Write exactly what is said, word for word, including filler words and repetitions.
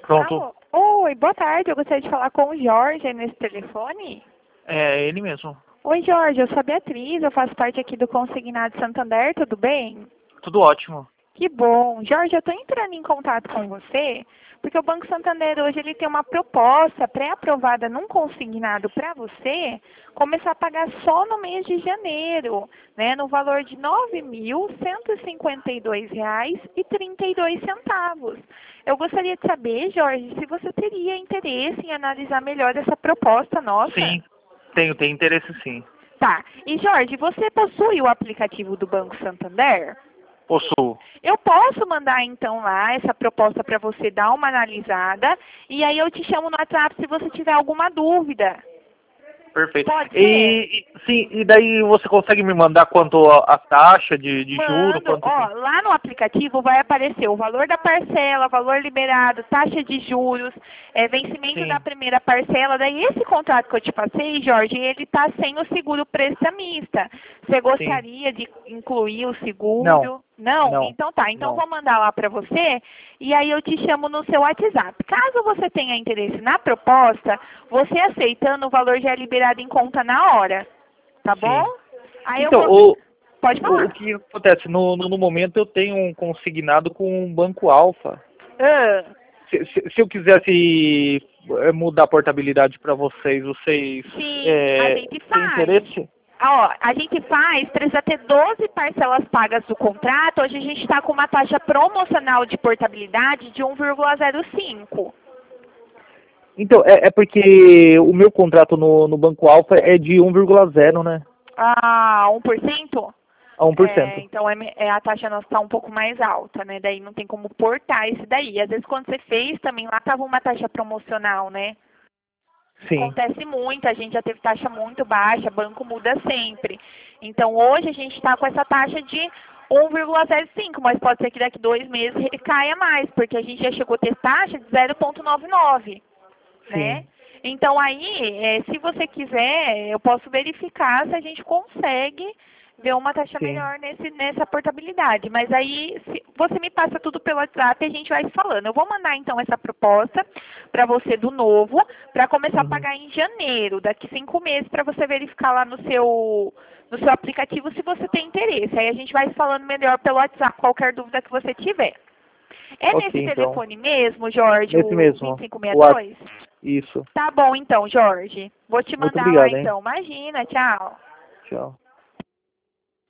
Pronto. Alô? Oi, boa tarde. Eu gostaria de falar com o Jorge nesse telefone. É ele mesmo. Oi, Jorge. Eu sou a Beatriz. Eu faço parte aqui do Consignado Santander. Tudo bem? Tudo ótimo. Que bom. Jorge, eu estou entrando em contato com você porque o Banco Santander hoje ele tem uma proposta pré-aprovada num consignado para você começar a pagar só no mês de janeiro, né, no valor de nove mil cento e cinquenta e dois reais e trinta e dois centavos. Eu gostaria de saber, Jorge, se você teria interesse em analisar melhor essa proposta nossa. Sim, tenho, tenho interesse sim. Tá. E, Jorge, você possui o aplicativo do Banco Santander? Possuo. Eu posso mandar então lá essa proposta para você dar uma analisada e aí eu te chamo no WhatsApp se você tiver alguma dúvida. Perfeito. Pode ser? E, e- sim, e daí você consegue me mandar quanto a, a taxa de, de juro? Mando, Quanto ó, que... lá no aplicativo vai aparecer o valor da parcela, valor liberado, taxa de juros, é, vencimento da Sim, primeira parcela. Daí esse contrato que eu te passei, Jorge, ele está sem o seguro prestamista. Você sim. gostaria de incluir o Não, seguro? Não? não, Então tá, então não. vou mandar lá para você e aí eu te chamo no seu WhatsApp. Caso você tenha interesse na proposta, você aceitando, o valor já é liberado em conta na hora, tá bom? Sim. Aí eu Então, vou... o, Pode o, o falar. que acontece? No, no, no momento eu tenho um consignado com um banco alfa. Ah. Se, se, se eu quisesse eh, mudar a portabilidade para vocês, vocês Sim, a eh, gente têm faz. interesse? Ó, a gente faz, precisa ter doze parcelas pagas do contrato. Hoje a gente está com uma taxa promocional de portabilidade de um vírgula zero cinco. Então, é, é porque o meu contrato no, no Banco Alfa é de um vírgula zero, né? Ah, um por cento? A um por É, cento. então é, me- é, a taxa nossa está um pouco mais alta, né? Daí não tem como portar esse daí. Às vezes quando você fez também lá estava uma taxa promocional, né? Sim, Acontece muito, a gente já teve taxa muito baixa, banco muda sempre. Então hoje a gente está com essa taxa de um vírgula zero cinco, mas pode ser que daqui dois meses caia mais, porque a gente já chegou a ter taxa de zero vírgula noventa e nove, né? sim, Então aí, é, se você quiser, eu posso verificar se a gente consegue ver uma taxa sim. melhor nesse, nessa portabilidade. Mas aí, se, você me passa tudo pelo WhatsApp e a gente vai se falando. Eu vou mandar então essa proposta para você do novo, para começar a Uhum. pagar em janeiro, daqui cinco meses, para você verificar lá no seu, no seu aplicativo se você tem interesse. Aí a gente vai se falando melhor pelo WhatsApp, qualquer dúvida que você tiver. É Ok, nesse então. telefone mesmo, Jorge, Nesse o mesmo. O a- vinte e cinco sessenta e dois? Isso. Tá bom então, Jorge. Vou te Muito mandar lá obrigado, hein? então. Imagina, tchau. Tchau.